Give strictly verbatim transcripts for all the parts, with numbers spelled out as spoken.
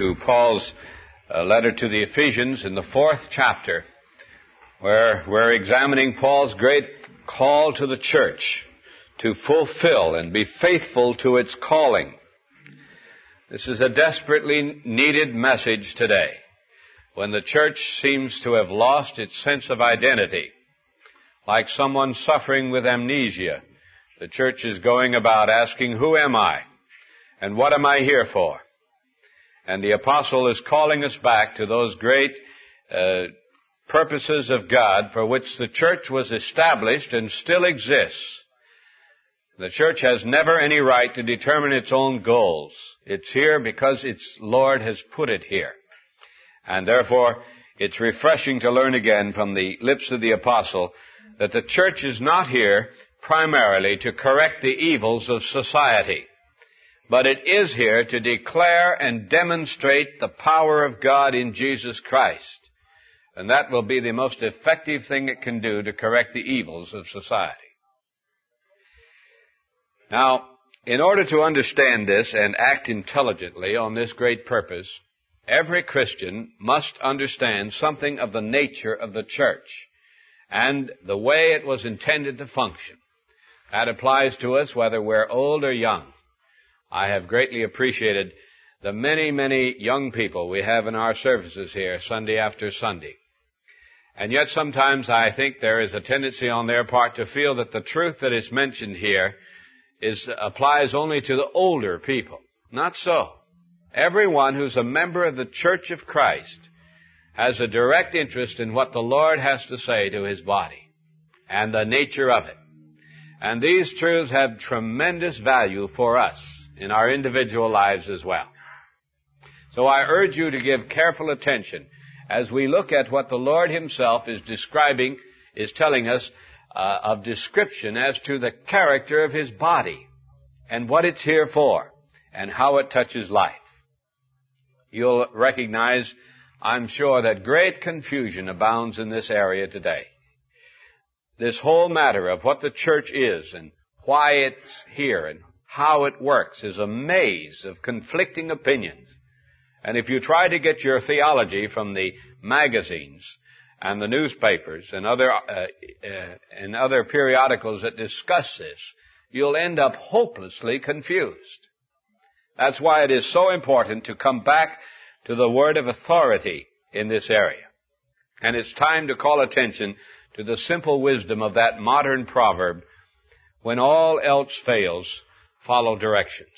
to Paul's uh, letter to the Ephesians in the fourth chapter, where we're examining Paul's great call to the church to fulfill and be faithful to its calling. This is a desperately needed message today, when the church seems to have lost its sense of identity. Like someone suffering with amnesia, the church is going about asking, who am I? And what am I here for? And the apostle is calling us back to those great uh, purposes of God for which the church was established and still exists. The church has never any right to determine its own goals. It's here because its Lord has put it here. And therefore, it's refreshing to learn again from the lips of the apostle that the church is not here primarily to correct the evils of society, but it is here to declare and demonstrate the power of God in Jesus Christ. And that will be the most effective thing it can do to correct the evils of society. Now, in order to understand this and act intelligently on this great purpose, every Christian must understand something of the nature of the church and the way it was intended to function. That applies to us whether we're old or young. I have greatly appreciated the many, many young people we have in our services here Sunday after Sunday. And yet sometimes I think there is a tendency on their part to feel that the truth that is mentioned here is applies only to the older people. Not so. Everyone who's a member of the Church of Christ has a direct interest in what the Lord has to say to His body and the nature of it. And these truths have tremendous value for us in our individual lives as well. So I urge you to give careful attention as we look at what the Lord Himself is describing, is telling us uh, of description as to the character of His body and what it's here for and how it touches life. You'll recognize, I'm sure, that great confusion abounds in this area today. This whole matter of what the church is and why it's here and how it works is a maze of conflicting opinions. And if you try to get your theology from the magazines and the newspapers and other uh, uh, and other periodicals that discuss this, you'll end up hopelessly confused. That's why it is so important to come back to the word of authority in this area. And it's time to call attention to the simple wisdom of that modern proverb, when all else fails, follow directions.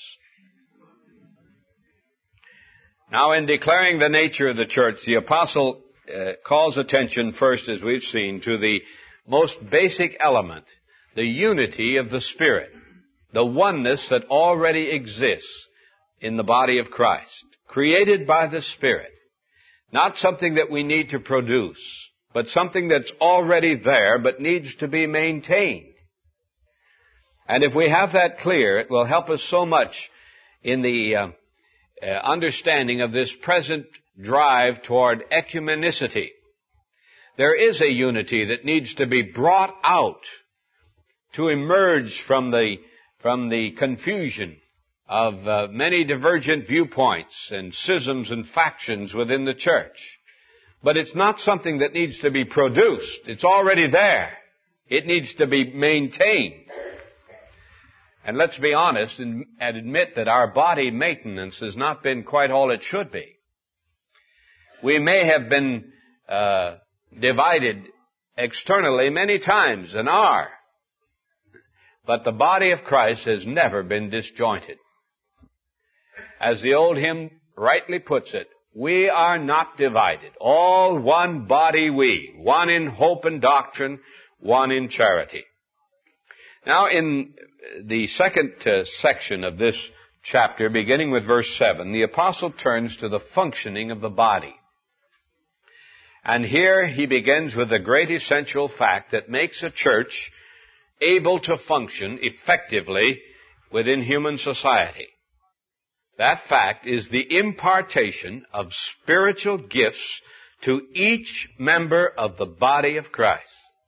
Now, in declaring the nature of the church, the apostle uh, calls attention first, as we've seen, to the most basic element, the unity of the Spirit, the oneness that already exists in the body of Christ, created by the Spirit. Not something that we need to produce, but something that's already there but needs to be maintained. And if we have that clear, it will help us so much in the uh, uh, understanding of this present drive toward ecumenicity. There is a unity that needs to be brought out to emerge from the, from the confusion of uh, many divergent viewpoints and schisms and factions within the church. But it's not something that needs to be produced. It's already there. It needs to be maintained. And let's be honest and, and admit that our body maintenance has not been quite all it should be. We may have been uh, divided externally many times and are. But the body of Christ has never been disjointed. As the old hymn rightly puts it, we are not divided. All one body we, one in hope and doctrine, one in charity. Now in the second uh, section of this chapter, beginning with verse seven, the apostle turns to the functioning of the body. And here he begins with the great essential fact that makes a church able to function effectively within human society. That fact is the impartation of spiritual gifts to each member of the body of Christ.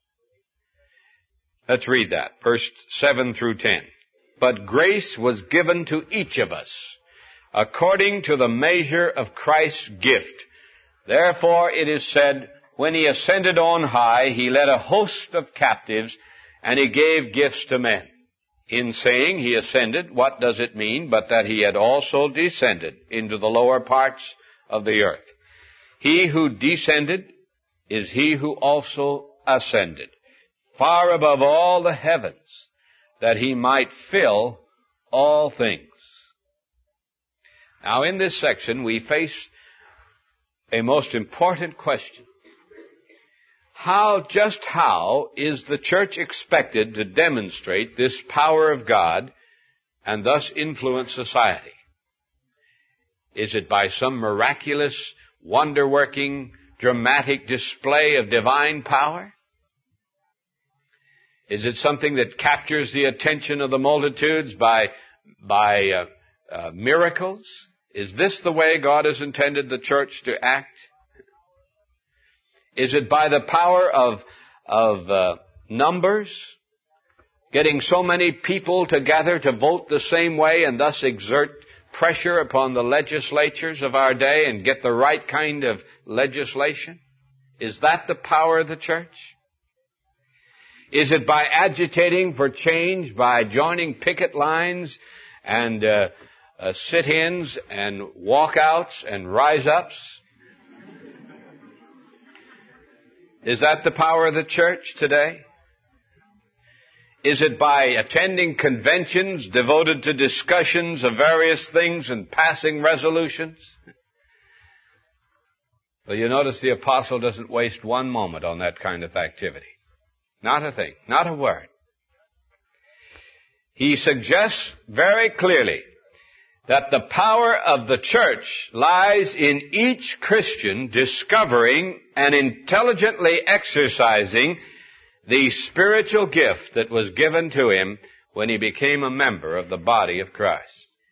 Let's read that, verse seven through ten. But grace was given to each of us according to the measure of Christ's gift. Therefore it is said, when he ascended on high, he led a host of captives, and he gave gifts to men. In saying he ascended, what does it mean but that he had also descended into the lower parts of the earth? He who descended is he who also ascended, far above all the heavens, that he might fill all things. Now in this section we face a most important question. How, just how is the church expected to demonstrate this power of God and thus influence society? Is it by some miraculous, wonder-working, dramatic display of divine power? Is it something that captures the attention of the multitudes by, by uh, uh, miracles? Is this the way God has intended the church to act? Is it by the power of, of uh, numbers? Getting so many people together to vote the same way and thus exert pressure upon the legislatures of our day and get the right kind of legislation? Is that the power of the church? Is it by agitating for change, by joining picket lines and uh, uh, sit-ins and walkouts and rise-ups? Is that the power of the church today? Is it by attending conventions devoted to discussions of various things and passing resolutions? Well, you notice the apostle doesn't waste one moment on that kind of activity. Not a thing, not a word. He suggests very clearly that the power of the church lies in each Christian discovering and intelligently exercising the spiritual gift that was given to him when he became a member of the body of Christ.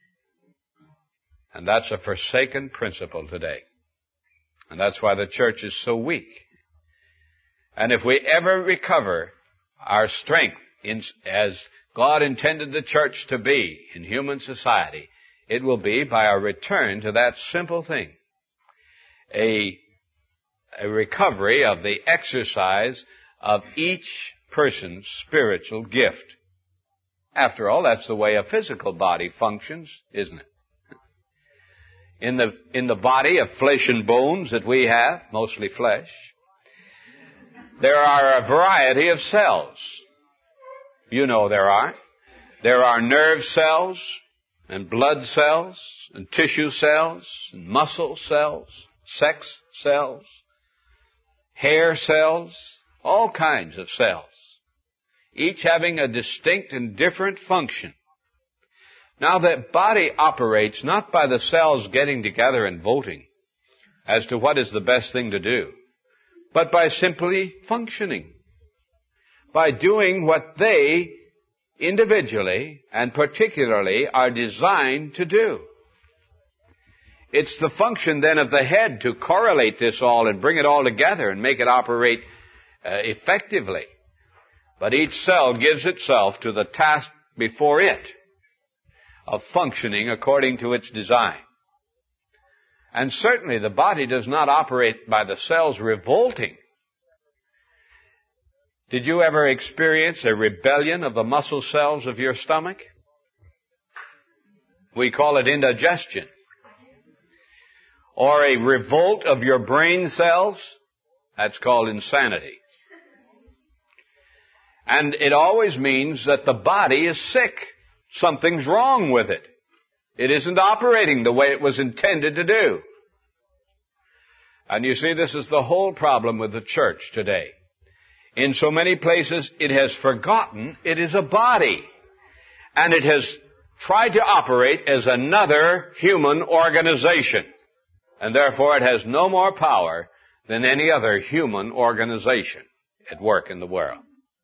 And that's a forsaken principle today. And that's why the church is so weak. And if we ever recover our strength in, as God intended the church to be in human society, it will be by a return to that simple thing. A, a recovery of the exercise of each person's spiritual gift. After all, that's the way a physical body functions, isn't it? In the, in the body of flesh and bones that we have, mostly flesh, there are a variety of cells. You know there are. There are nerve cells, and blood cells, and tissue cells, and muscle cells, sex cells, hair cells, all kinds of cells, each having a distinct and different function. Now, the body operates not by the cells getting together and voting as to what is the best thing to do, but by simply functioning, by doing what they individually and particularly are designed to do. It's the function then of the head to correlate this all and bring it all together and make it operate uh, effectively. But each cell gives itself to the task before it of functioning according to its design. And certainly the body does not operate by the cells revolting. Did you ever experience a rebellion of the muscle cells of your stomach? We call it indigestion. Or a revolt of your brain cells? That's called insanity. And it always means that the body is sick. Something's wrong with it. It isn't operating the way it was intended to do. And you see, this is the whole problem with the church today. In so many places, it has forgotten it is a body. And it has tried to operate as another human organization. And therefore, it has no more power than any other human organization at work in the world.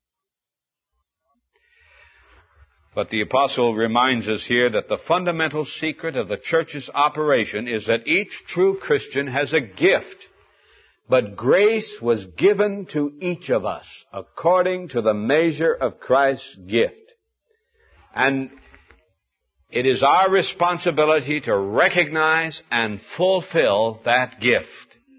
But the apostle reminds us here that the fundamental secret of the church's operation is that each true Christian has a gift. But grace was given to each of us according to the measure of Christ's gift. And it is our responsibility to recognize and fulfill that gift.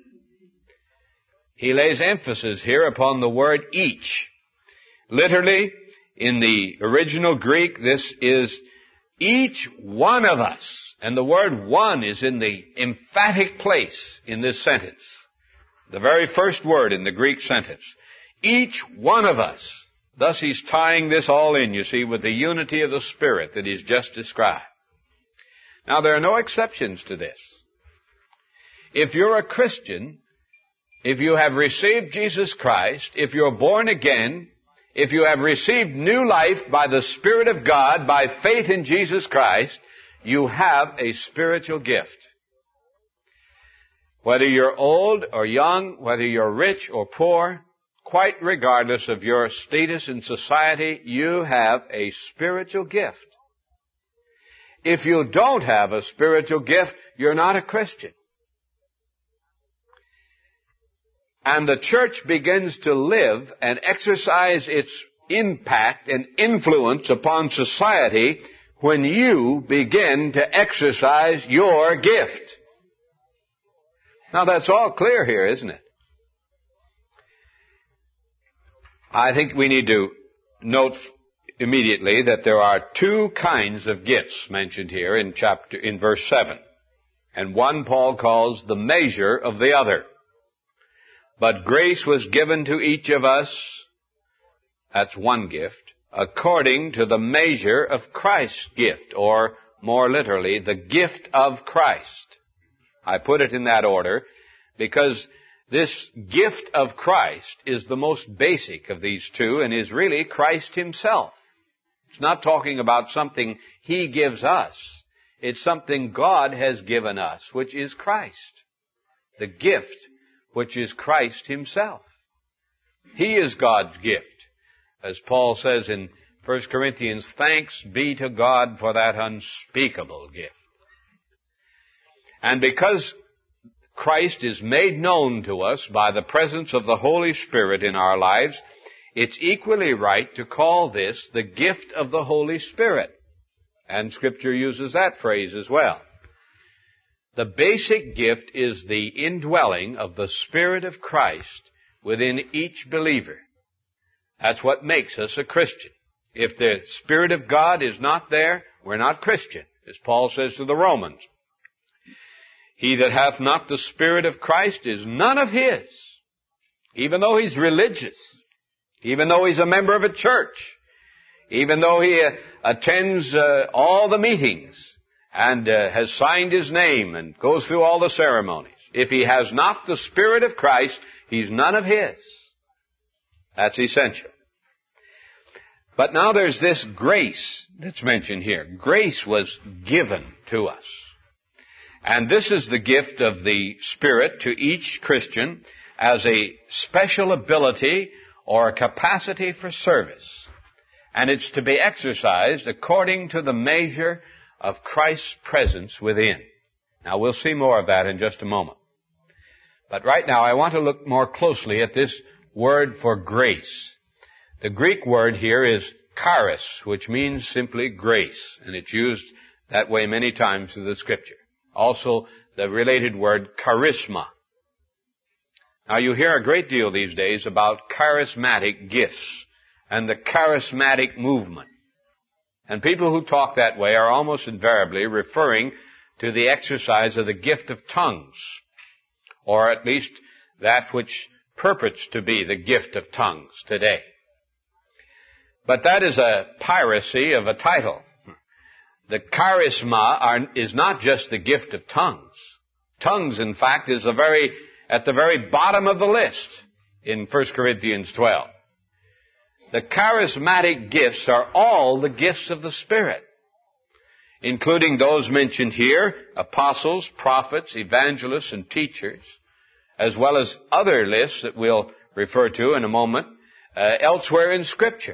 He lays emphasis here upon the word each. Literally, in the original Greek, this is each one of us. And the word one is in the emphatic place in this sentence. The very first word in the Greek sentence. Each one of us. Thus he's tying this all in, you see, with the unity of the Spirit that he's just described. Now there are no exceptions to this. If you're a Christian, if you have received Jesus Christ, if you're born again, if you have received new life by the Spirit of God, by faith in Jesus Christ, you have a spiritual gift. Whether you're old or young, whether you're rich or poor, quite regardless of your status in society, you have a spiritual gift. If you don't have a spiritual gift, you're not a Christian. And the church begins to live and exercise its impact and influence upon society when you begin to exercise your gift. Now that's all clear here, isn't it? I think we need to note immediately that there are two kinds of gifts mentioned here in chapter, in verse seven. And one Paul calls the measure of the other. But grace was given to each of us, that's one gift, according to the measure of Christ's gift, or more literally, the gift of Christ. I put it in that order because this gift of Christ is the most basic of these two and is really Christ himself. It's not talking about something he gives us. It's something God has given us, which is Christ. The gift, which is Christ himself. He is God's gift. As Paul says in First Corinthians, thanks be to God for that unspeakable gift. And because Christ is made known to us by the presence of the Holy Spirit in our lives, it's equally right to call this the gift of the Holy Spirit. And Scripture uses that phrase as well. The basic gift is the indwelling of the Spirit of Christ within each believer. That's what makes us a Christian. If the Spirit of God is not there, we're not Christian, as Paul says to the Romans. He that hath not the Spirit of Christ is none of his. Even though he's religious, even though he's a member of a church, even though he uh, attends uh, all the meetings and uh, has signed his name and goes through all the ceremonies, if he has not the Spirit of Christ, he's none of his. That's essential. But now there's this grace that's mentioned here. Grace was given to us. And this is the gift of the Spirit to each Christian as a special ability or a capacity for service. And it's to be exercised according to the measure of Christ's presence within. Now we'll see more of that in just a moment. But right now I want to look more closely at this word for grace. The Greek word here is charis, which means simply grace. And it's used that way many times in the Scripture. Also, the related word charisma. Now, you hear a great deal these days about charismatic gifts and the charismatic movement. And people who talk that way are almost invariably referring to the exercise of the gift of tongues, or at least that which purports to be the gift of tongues today. But that is a piracy of a title. The charisma are, is not just the gift of tongues. Tongues, in fact, is the very, at the very bottom of the list in First Corinthians twelve. The charismatic gifts are all the gifts of the Spirit, including those mentioned here, apostles, prophets, evangelists, and teachers, as well as other lists that we'll refer to in a moment, uh, elsewhere in Scripture.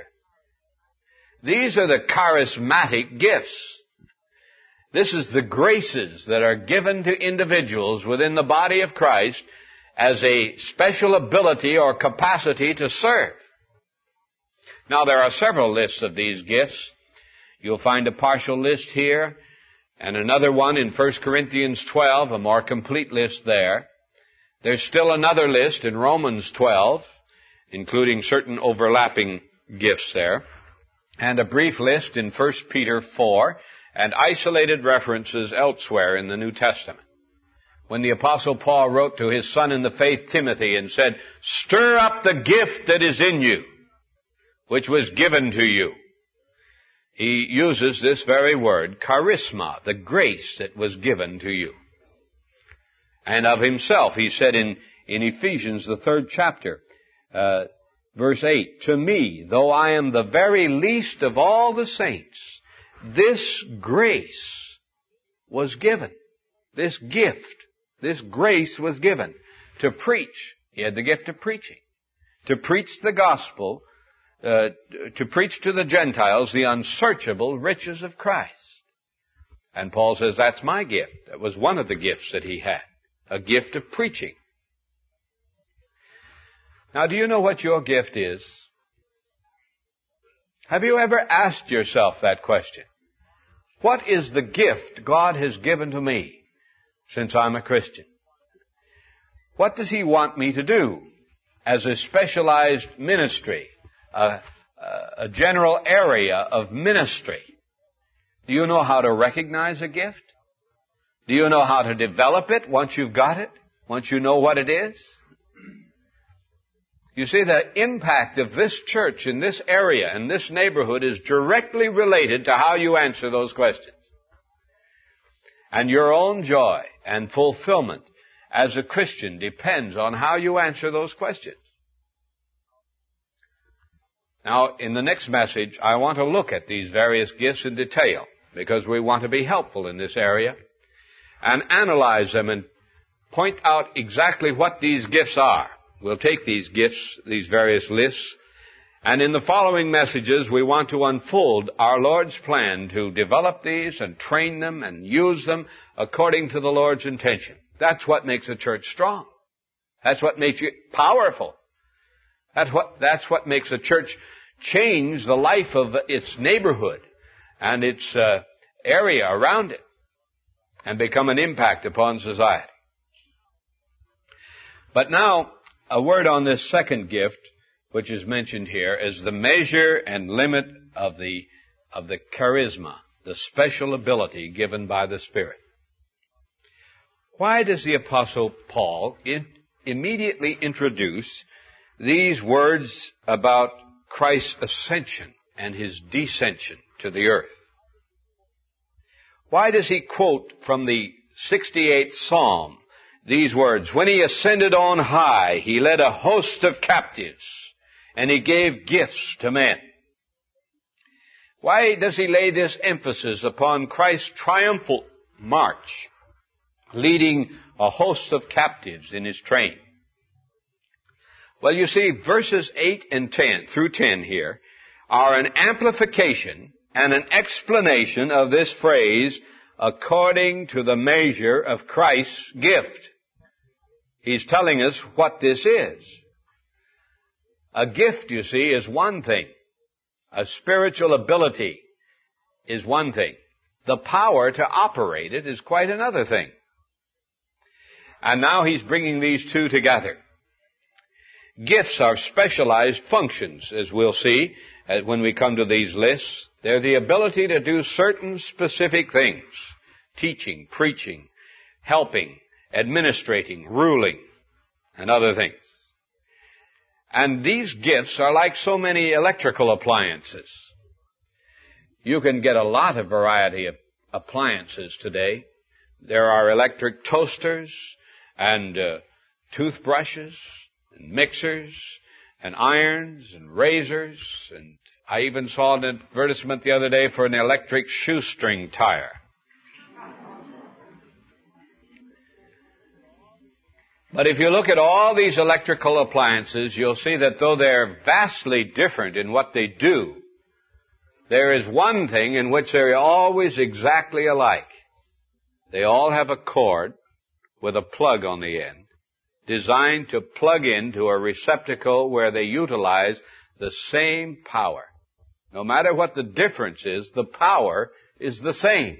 These are the charismatic gifts. This is the graces that are given to individuals within the body of Christ as a special ability or capacity to serve. Now, there are several lists of these gifts. You'll find a partial list here, and another one in First Corinthians twelve, a more complete list there. There's still another list in Romans twelve, including certain overlapping gifts there, and a brief list in First Peter four, and isolated references elsewhere in the New Testament. When the Apostle Paul wrote to his son in the faith, Timothy, and said, "Stir up the gift that is in you, which was given to you," he uses this very word, charisma, the grace that was given to you. And of himself, he said in, in Ephesians, the third chapter, uh, verse eight, "To me, though I am the very least of all the saints, this grace was given." This gift, this grace was given to preach. He had the gift of preaching. To preach the gospel, uh, to preach to the Gentiles the unsearchable riches of Christ. And Paul says, that's my gift. That was one of the gifts that he had. A gift of preaching. Now, do you know what your gift is? Have you ever asked yourself that question? What is the gift God has given to me since I'm a Christian? What does He want me to do as a specialized ministry, a, a general area of ministry? Do you know how to recognize a gift? Do you know how to develop it once you've got it? Once you know what it is? You see, the impact of this church in this area, in this neighborhood, is directly related to how you answer those questions. And your own joy and fulfillment as a Christian depends on how you answer those questions. Now, in the next message, I want to look at these various gifts in detail, because we want to be helpful in this area, and analyze them and point out exactly what these gifts are. We'll take these gifts, these various lists, and in the following messages we want to unfold our Lord's plan to develop these and train them and use them according to the Lord's intention. That's what makes a church strong. That's what makes it powerful. That's what, that's what makes a church change the life of its neighborhood and its uh, area around it and become an impact upon society. But now, a word on this second gift, which is mentioned here, is the measure and limit of the, of the charisma, the special ability given by the Spirit. Why does the Apostle Paul in, immediately introduce these words about Christ's ascension and His descension to the earth? Why does he quote from the sixty-eighth Psalm these words, "When He ascended on high, He led a host of captives, and He gave gifts to men"? Why does he lay this emphasis upon Christ's triumphal march, leading a host of captives in His train? Well, you see, verses eight and ten through ten here are an amplification and an explanation of this phrase, according to the measure of Christ's gift. He's telling us what this is. A gift, you see, is one thing. A spiritual ability is one thing. The power to operate it is quite another thing. And now he's bringing these two together. Gifts are specialized functions, as we'll see when we come to these lists. They're the ability to do certain specific things. Teaching, preaching, helping, administrating, ruling, and other things. And these gifts are like so many electrical appliances. You can get a lot of variety of appliances today. There are electric toasters and uh, toothbrushes and mixers and irons and razors, and I even saw an advertisement the other day for an electric shoestring tire. But if you look at all these electrical appliances, you'll see that though they're vastly different in what they do, there is one thing in which they're always exactly alike. They all have a cord with a plug on the end, designed to plug into a receptacle where they utilize the same power. No matter what the difference is, the power is the same.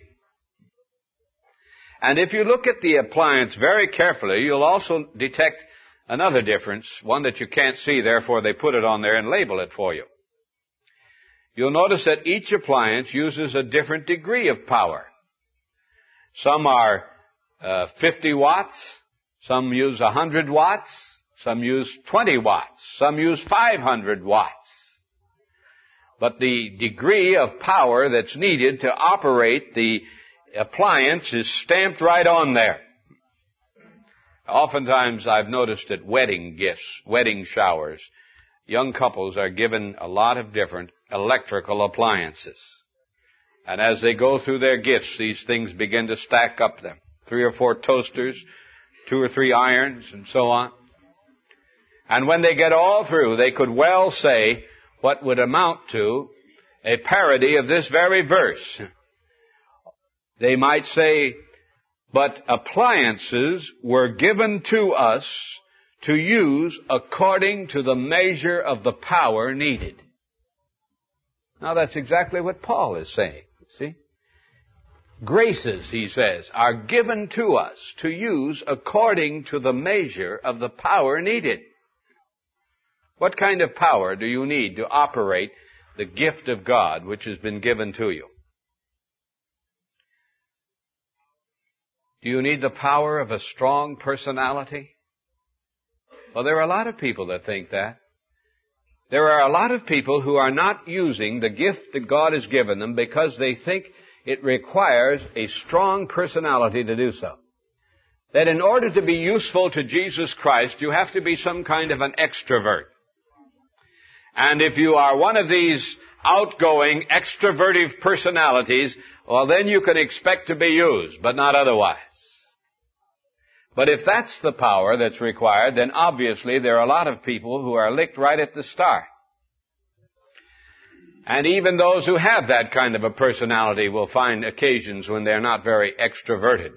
And if you look at the appliance very carefully, you'll also detect another difference, one that you can't see, therefore they put it on there and label it for you. You'll notice that each appliance uses a different degree of power. Some are uh, fifty watts, some use one hundred watts, some use twenty watts, some use five hundred watts. But the degree of power that's needed to operate the appliance is stamped right on there. Oftentimes I've noticed at wedding gifts, wedding showers, young couples are given a lot of different electrical appliances. And as they go through their gifts, these things begin to stack up them. Three or four toasters, two or three irons, and so on. And when they get all through, they could well say what would amount to a parody of this very verse. They might say, but appliances were given to us to use according to the measure of the power needed. Now that's exactly what Paul is saying, see? Graces, he says, are given to us to use according to the measure of the power needed. What kind of power do you need to operate the gift of God which has been given to you? Do you need the power of a strong personality? Well, there are a lot of people that think that. There are a lot of people who are not using the gift that God has given them because they think it requires a strong personality to do so. That in order to be useful to Jesus Christ, you have to be some kind of an extrovert. And if you are one of these outgoing, extrovertive personalities, well, then you can expect to be used, but not otherwise. But if that's the power that's required, then obviously there are a lot of people who are licked right at the start. And even those who have that kind of a personality will find occasions when they're not very extroverted.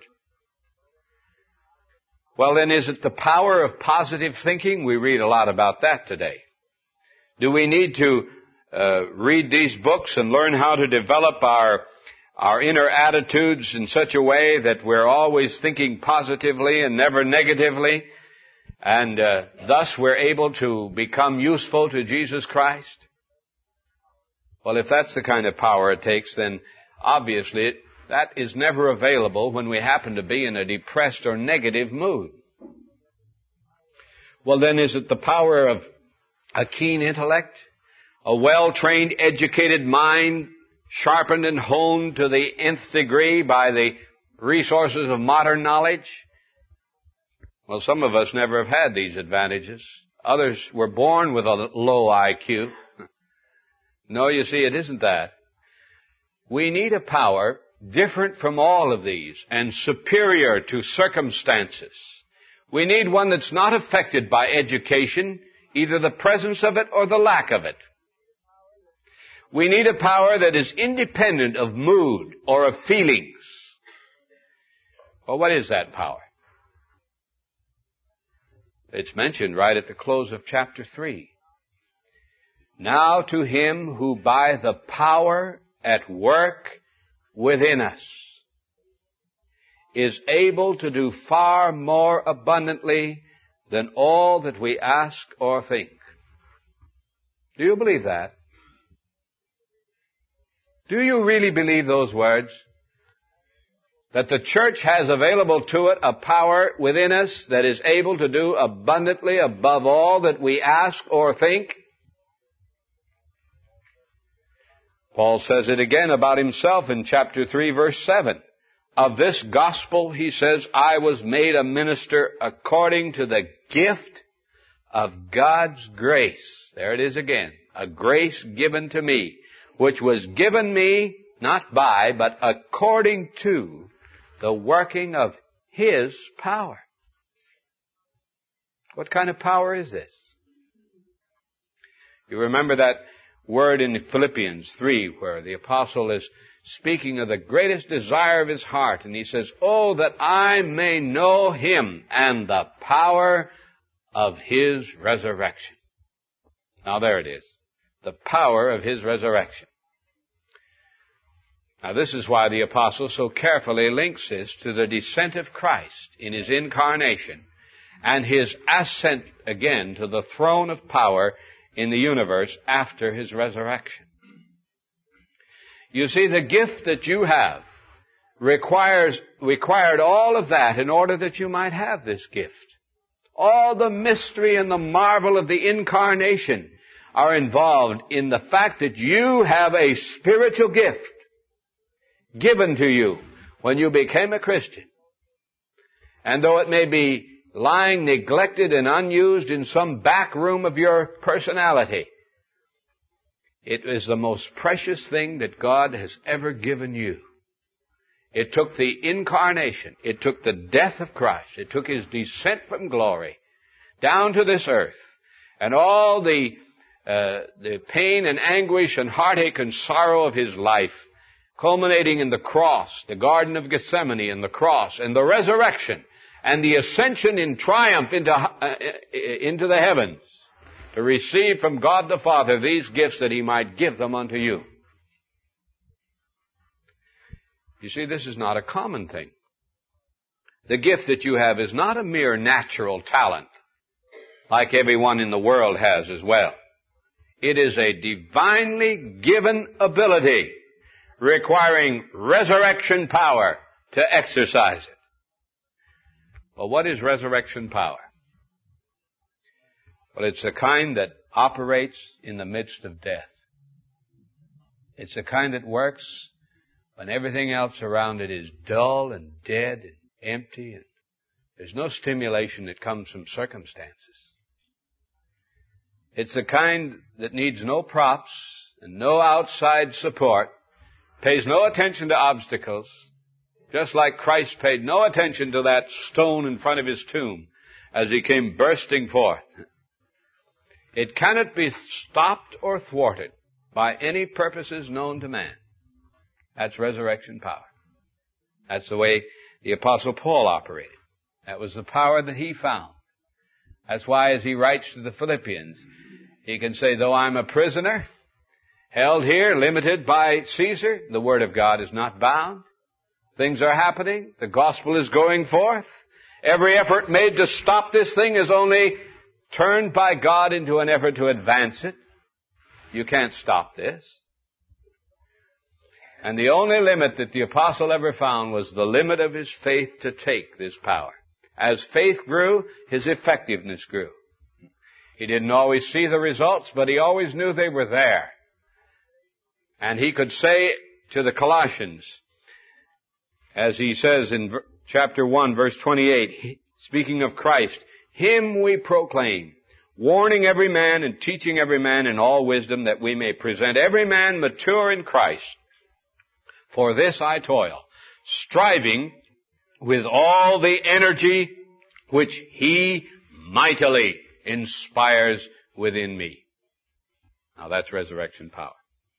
Well, then is it the power of positive thinking? We read a lot about that today. Do we need to uh, read these books and learn how to develop our our inner attitudes in such a way that we're always thinking positively and never negatively, and uh, thus we're able to become useful to Jesus Christ? Well, if that's the kind of power it takes, then obviously that is never available when we happen to be in a depressed or negative mood. Well, then is it the power of a keen intellect, a well-trained, educated mind, sharpened and honed to the nth degree by the resources of modern knowledge? Well, some of us never have had these advantages. Others were born with a low I Q. No, you see, it isn't that. We need a power different from all of these and superior to circumstances. We need one that's not affected by education, either the presence of it or the lack of it. We need a power that is independent of mood or of feelings. Well, what is that power? It's mentioned right at the close of chapter three. Now to him who by the power at work within us is able to do far more abundantly than all that we ask or think. Do you believe that? Do you really believe those words? That the church has available to it a power within us that is able to do abundantly above all that we ask or think? Paul says it again about himself in chapter three, verse seven. Of this gospel, he says, I was made a minister according to the gift of God's grace. There it is again. A grace given to me, which was given me not by, but according to the working of His power. What kind of power is this? You remember that word in Philippians three where the apostle is speaking of the greatest desire of his heart, and he says, oh, that I may know Him and the power of His resurrection. Now there it is. the power of His resurrection. Now this is why the apostle so carefully links this to the descent of Christ in His incarnation and His ascent again to the throne of power in the universe after His resurrection. You see, the gift that you have requires, required all of that in order that you might have this gift. All the mystery and the marvel of the incarnation are involved in the fact that you have a spiritual gift given to you when you became a Christian. And though it may be lying neglected and unused in some back room of your personality, it is the most precious thing that God has ever given you. It took the incarnation, it took the death of Christ, it took His descent from glory down to this earth, and all the uh, the pain and anguish and heartache and sorrow of His life, culminating in the cross, the Garden of Gethsemane and the cross, and the resurrection, and the ascension in triumph into, uh, into the heavens, to receive from God the Father these gifts that He might give them unto you. You see, this is not a common thing. The gift that you have is not a mere natural talent, like everyone in the world has as well. It is a divinely given ability requiring resurrection power to exercise it. Well, what is resurrection power? Well, it's the kind that operates in the midst of death. It's the kind that works when everything else around it is dull and dead and empty, and there's no stimulation that comes from circumstances. It's the kind that needs no props and no outside support, pays no attention to obstacles, just like Christ paid no attention to that stone in front of His tomb as He came bursting forth. It cannot be stopped or thwarted by any purposes known to man. That's resurrection power. That's the way the Apostle Paul operated. That was the power that he found. That's why, as he writes to the Philippians, he can say, though I'm a prisoner, held here, limited by Caesar, the Word of God is not bound. Things are happening. The gospel is going forth. Every effort made to stop this thing is only turned by God into an effort to advance it. You can't stop this. And the only limit that the apostle ever found was the limit of his faith to take this power. As faith grew, his effectiveness grew. He didn't always see the results, but he always knew they were there. And he could say to the Colossians, as he says in chapter one, verse twenty-eight, speaking of Christ, Him we proclaim, warning every man and teaching every man in all wisdom, that we may present every man mature in Christ. For this I toil, striving with all the energy which He mightily inspires within me. Now that's resurrection power.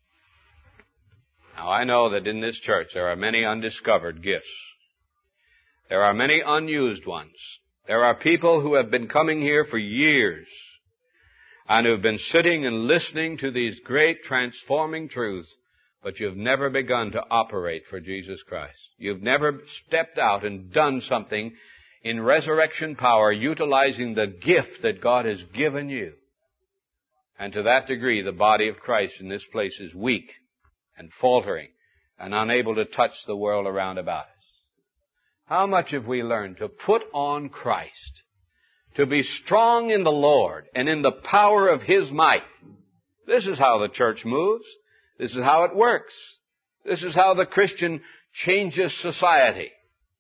Now I know that in this church there are many undiscovered gifts. There are many unused ones. There are people who have been coming here for years and who have been sitting and listening to these great transforming truths, but you've never begun to operate for Jesus Christ. You've never stepped out and done something in resurrection power, utilizing the gift that God has given you. And to that degree, the body of Christ in this place is weak and faltering and unable to touch the world around about us. How much have we learned to put on Christ, to be strong in the Lord and in the power of His might? This is how the church moves. This is how it works. This is how the Christian changes society.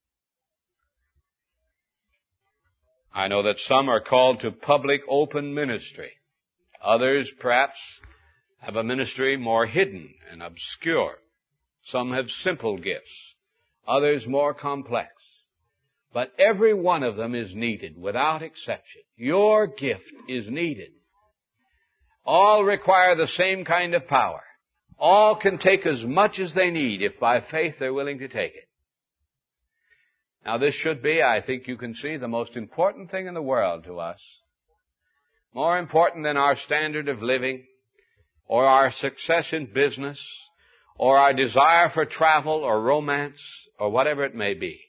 I know that some are called to public open ministry. Others, perhaps, have a ministry more hidden and obscure. Some have simple gifts. Others more complex. But every one of them is needed without exception. Your gift is needed. All require the same kind of power. All can take as much as they need if by faith they're willing to take it. Now this should be, I think you can see, the most important thing in the world to us. More important than our standard of living, or our success in business, or our desire for travel or romance, or whatever it may be.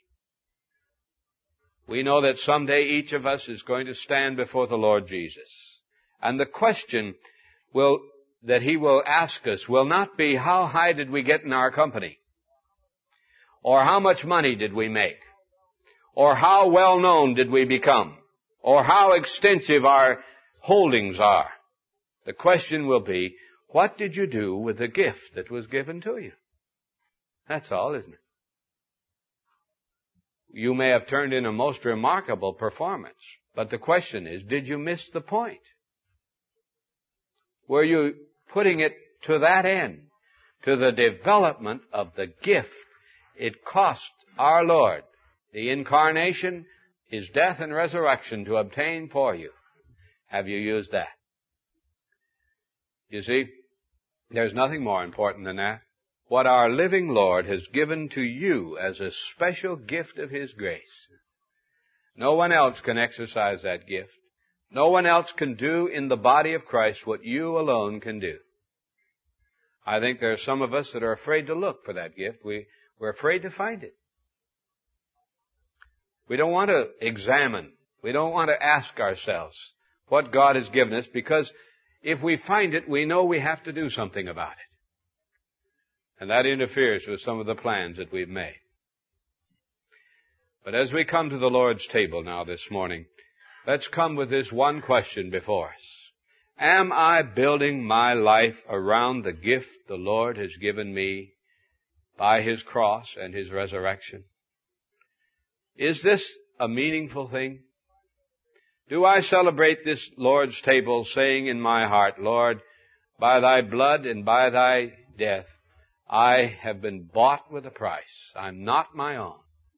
We know that someday each of us is going to stand before the Lord Jesus. And the question will, that He will ask us will not be how high did we get in our company, or how much money did we make, or how well known did we become, or how extensive our holdings are. The question will be, what did you do with the gift that was given to you? That's all, isn't it? You may have turned in a most remarkable performance, but the question is, did you miss the point? Were you putting it to that end, to the development of the gift it cost our Lord, the incarnation, His death and resurrection to obtain for you? Have you used that? You see, there's nothing more important than that. What our living Lord has given to you as a special gift of His grace. No one else can exercise that gift. No one else can do in the body of Christ what you alone can do. I think there are some of us that are afraid to look for that gift. We, we're afraid to find it. We don't want to examine. We don't want to ask ourselves what God has given us, because if we find it, we know we have to do something about it. And that interferes with some of the plans that we've made. But as we come to the Lord's table now this morning, let's come with this one question before us. Am I building my life around the gift the Lord has given me by His cross and His resurrection? Is this a meaningful thing? Do I celebrate this Lord's table saying in my heart, Lord, by Thy blood and by Thy death, I have been bought with a price. I'm not my own.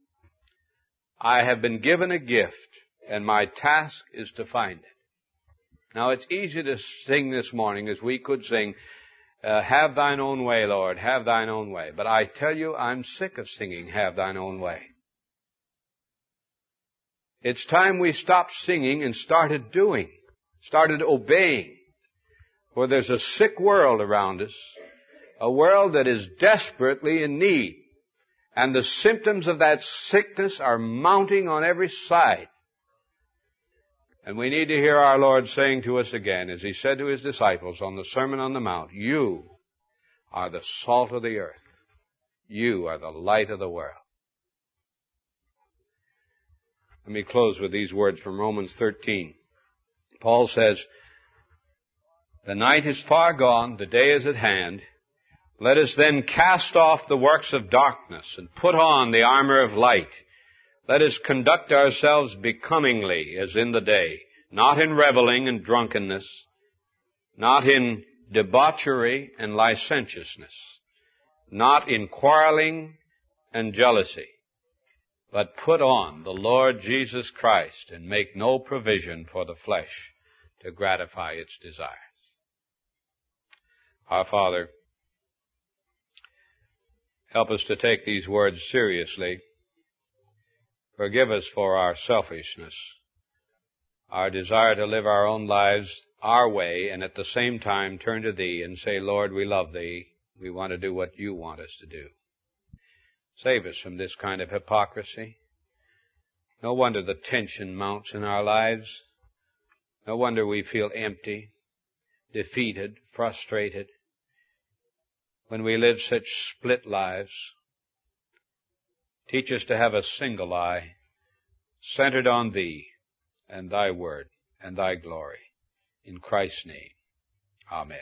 I have been given a gift, and my task is to find it. Now, it's easy to sing this morning as we could sing, uh, have Thine own way, Lord, have Thine own way. But I tell you, I'm sick of singing, have Thine own way. It's time we stopped singing and started doing, started obeying. For there's a sick world around us, a world that is desperately in need. And the symptoms of that sickness are mounting on every side. And we need to hear our Lord saying to us again, as He said to His disciples on the Sermon on the Mount, you are the salt of the earth. You are the light of the world. Let me close with these words from Romans thirteen. Paul says, the night is far gone, the day is at hand. Let us then cast off the works of darkness and put on the armor of light. Let us conduct ourselves becomingly as in the day, not in reveling and drunkenness, not in debauchery and licentiousness, not in quarreling and jealousy, but put on the Lord Jesus Christ and make no provision for the flesh to gratify its desires. Our Father, help us to take these words seriously. Forgive us for our selfishness, our desire to live our own lives our way, and at the same time turn to Thee and say, Lord, we love Thee. We want to do what You want us to do. Save us from this kind of hypocrisy. No wonder the tension mounts in our lives. No wonder we feel empty, defeated, frustrated, when we live such split lives. Teach us to have a single eye, centered on Thee and Thy Word and Thy glory. In Christ's name, amen.